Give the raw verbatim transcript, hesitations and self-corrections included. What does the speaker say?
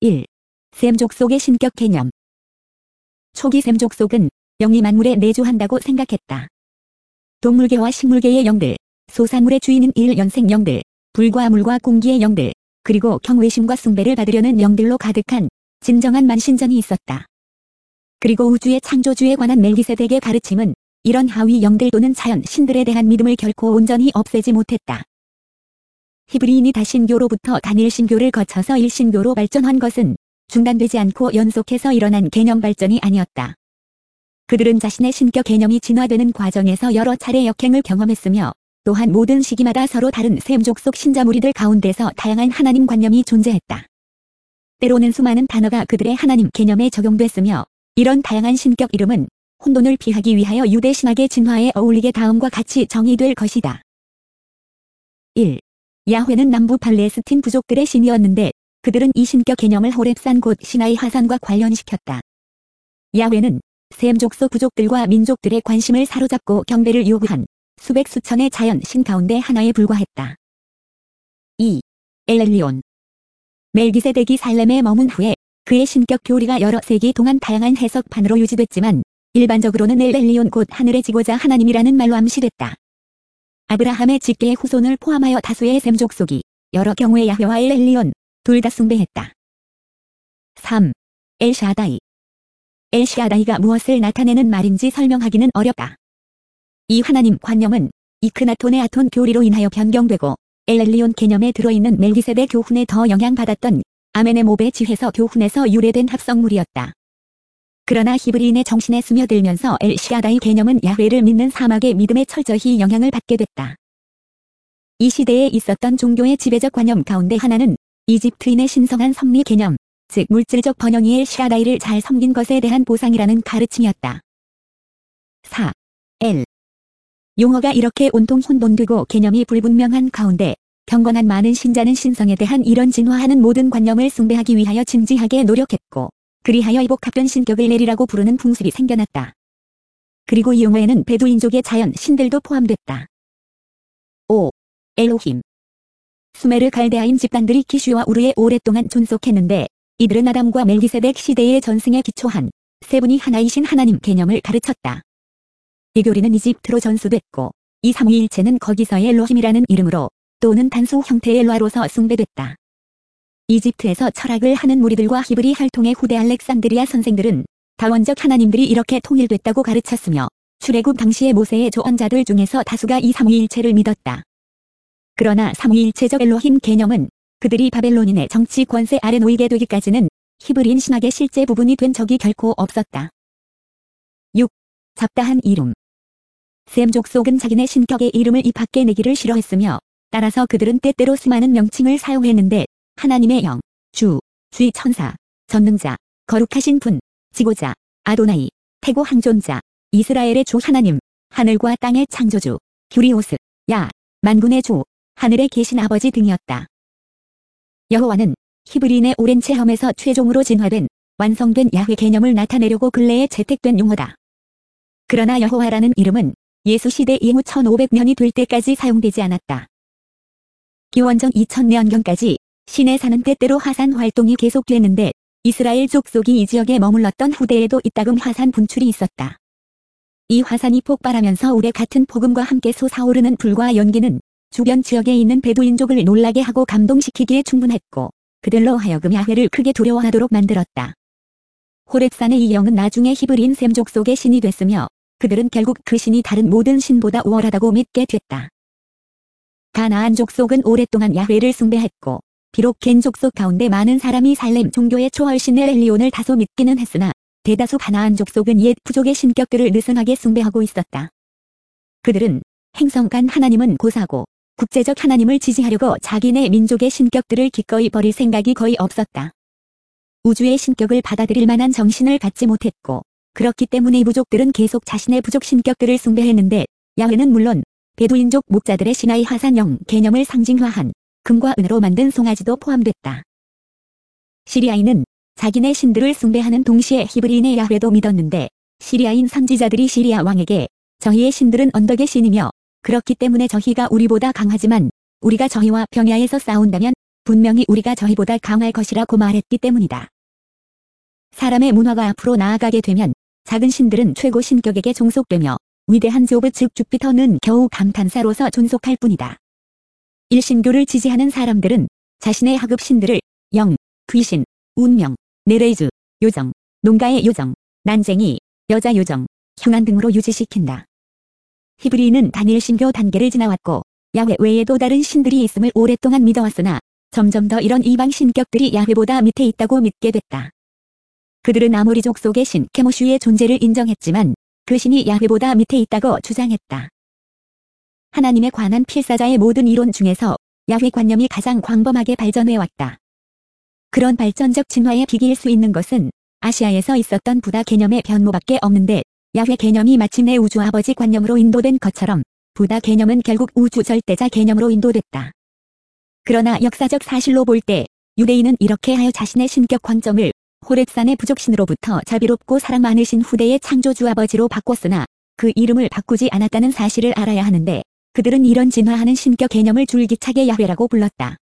일. 셈 족속의 신격 개념. 초기 셈 족속은 영이 만물에 내주한다고 생각했다. 동물계와 식물계의 영들, 소사물의 주인인 일연생 영들, 불과 물과 공기의 영들, 그리고 경외심과 숭배를 받으려는 영들로 가득한 진정한 만신전이 있었다. 그리고 우주의 창조주에 관한 멜기세덱의 가르침은 이런 하위 영들 또는 자연 신들에 대한 믿음을 결코 온전히 없애지 못했다. 히브리인이 다신교로부터 단일신교를 거쳐서 일신교로 발전한 것은 중단되지 않고 연속해서 일어난 개념 발전이 아니었다. 그들은 자신의 신격 개념이 진화되는 과정에서 여러 차례 역행을 경험했으며 또한 모든 시기마다 서로 다른 셈 족속 신자 무리들 가운데서 다양한 하나님 관념이 존재했다. 때로는 수많은 단어가 그들의 하나님 개념에 적용됐으며 이런 다양한 신격 이름은 혼돈을 피하기 위하여 유대 신학의 진화에 어울리게 다음과 같이 정의될 것이다. 일. 야훼는 남부 팔레스틴 부족들의 신이었는데 그들은 이 신격 개념을 호렙산 곧 시나이 하산과 관련시켰다. 야훼는 셈 족속 부족들과 민족들의 관심을 사로잡고 경배를 요구한 수백 수천의 자연 신 가운데 하나에 불과했다. 이. 엘엘리온. 멜기세덱이 살렘에 머문 후에 그의 신격 교리가 여러 세기 동안 다양한 해석판으로 유지됐지만 일반적으로는 엘엘리온 곧 하늘의 지고자 하나님이라는 말로 암시됐다. 아브라함의 직계의 후손을 포함하여 다수의 셈 족속이 여러 경우에 야훼와 엘엘리온 둘 다 숭배했다. 삼. 엘샤다이. 엘샤다이가 무엇을 나타내는 말인지 설명하기는 어렵다. 이 하나님 관념은 이크나톤의 아톤 교리로 인하여 변경되고 엘엘리온 개념에 들어있는 멜기세덱 교훈에 더 영향받았던 아멘에모베 지회서 교훈에서 유래된 합성물이었다. 그러나 히브리인의 정신에 스며들면서 엘샤다이 개념은 야훼를 믿는 사막의 믿음에 철저히 영향을 받게 됐다. 이 시대에 있었던 종교의 지배적 관념 가운데 하나는 이집트인의 신성한 섭리 개념, 즉 물질적 번영이 엘샤다이를 잘 섬긴 것에 대한 보상이라는 가르침이었다. 사. 엘. 용어가 이렇게 온통 혼돈되고 개념이 불분명한 가운데 경건한 많은 신자는 신성에 대한 이런 진화하는 모든 관념을 숭배하기 위하여 진지하게 노력했고 그리하여 이 복합된 신격을 엘이라고 부르는 풍습이 생겨났다. 그리고 이 용어에는 베두인족의 자연 신들도 포함됐다. 오. 엘로힘. 수메르 갈데아인 집단들이 키슈와 우르에 오랫동안 존속했는데 이들은 아담과 멜기세덱 시대의 전승에 기초한 세 분이 하나이신 하나님 개념을 가르쳤다. 이 교리는 이집트로 전수됐고 이 삼위일체는 거기서의 엘로힘이라는 이름으로 또는 단수 형태의 엘로아로서 숭배됐다. 이집트에서 철학을 하는 무리들과 히브리 혈통의 후대 알렉산드리아 선생들은 다원적 하나님들이 이렇게 통일됐다고 가르쳤으며 출애굽 당시의 모세의 조언자들 중에서 다수가 이 삼위일체를 믿었다. 그러나 삼위일체적 엘로힘 개념은 그들이 바벨론인의 정치 권세 아래 놓이게 되기까지는 히브리인 신학의 실제 부분이 된 적이 결코 없었다. 육. 잡다한 이름. 셈 족속은 자기네 신격의 이름을 입 밖에 내기를 싫어했으며 따라서 그들은 때때로 수많은 명칭을 사용했는데 하나님의 영, 주, 주의 천사, 전능자, 거룩하신 분, 지고자, 아도나이, 태고 항존자, 이스라엘의 주 하나님, 하늘과 땅의 창조주, 휴리오스, 야, 만군의 주, 하늘에 계신 아버지 등이었다. 여호와는 히브리인의 오랜 체험에서 최종으로 진화된 완성된 야훼 개념을 나타내려고 근래에 채택된 용어다. 그러나 여호와라는 이름은 예수 시대 이후 천오백 년이 될 때까지 사용되지 않았다. 기원전 이천 년경까지 신에 사는 때때로 하산 활동이 계속됐는데 이스라엘 족속이 이 지역에 머물렀던 후대에도 이따금 화산 분출이 있었다. 이 화산이 폭발하면서 우레 같은 폭음과 함께 솟아오르는 불과 연기는 주변 지역에 있는 베두인족을 놀라게 하고 감동시키기에 충분했고 그들로 하여금 야훼를 크게 두려워하도록 만들었다. 호렙산의 이 영은 나중에 히브리인 셈 족속의 신이 됐으며 그들은 결국 그 신이 다른 모든 신보다 우월하다고 믿게 됐다. 가나안 족속은 오랫동안 야훼를 숭배했고 비록 겐 족속 가운데 많은 사람이 살렘 종교의 초월신 엘엘리온을 다소 믿기는 했으나 대다수 가나안 족속은 옛 부족의 신격들을 느슨하게 숭배하고 있었다. 그들은 행성간 하나님은 고사고 국제적 하나님을 지지하려고 자기네 민족의 신격들을 기꺼이 버릴 생각이 거의 없었다. 우주의 신격을 받아들일 만한 정신을 갖지 못했고 그렇기 때문에 이 부족들은 계속 자신의 부족 신격들을 숭배했는데 야훼는 물론 베두인족 목자들의 시나이 하산영 개념을 상징화한 금과 은으로 만든 송아지도 포함됐다. 시리아인은 자기네 신들을 숭배하는 동시에 히브리인의 야훼도 믿었는데 시리아인 선지자들이 시리아 왕에게 저희의 신들은 언덕의 신이며 그렇기 때문에 저희가 우리보다 강하지만 우리가 저희와 평야에서 싸운다면 분명히 우리가 저희보다 강할 것이라고 말했기 때문이다. 사람의 문화가 앞으로 나아가게 되면 작은 신들은 최고 신격에게 종속되며 위대한 조브 즉 주피터는 겨우 감탄사로서 존속할 뿐이다. 일신교를 지지하는 사람들은 자신의 하급 신들을 영, 귀신, 운명, 네레이즈, 요정, 농가의 요정, 난쟁이, 여자 요정, 형안 등으로 유지시킨다. 히브리인은 단일 신교 단계를 지나왔고 야훼 외에도 다른 신들이 있음을 오랫동안 믿어왔으나 점점 더 이런 이방 신격들이 야훼보다 밑에 있다고 믿게 됐다. 그들은 아모리족 속의 신 케모슈의 존재를 인정했지만 그 신이 야훼보다 밑에 있다고 주장했다. 하나님에 관한 필사자의 모든 이론 중에서 야훼 관념이 가장 광범하게 발전해왔다. 그런 발전적 진화의 비기일 수 있는 것은 아시아에서 있었던 부다 개념의 변모밖에 없는데 야훼 개념이 마침내 우주 아버지 관념으로 인도된 것처럼 부다 개념은 결국 우주 절대자 개념으로 인도됐다. 그러나 역사적 사실로 볼 때 유대인은 이렇게 하여 자신의 신격 관점을 호렙산의 부족신으로부터 자비롭고 사랑 많으신 후대의 창조주 아버지로 바꿨으나 그 이름을 바꾸지 않았다는 사실을 알아야 하는데 그들은 이런 진화하는 신격 개념을 줄기차게 야훼라고 불렀다.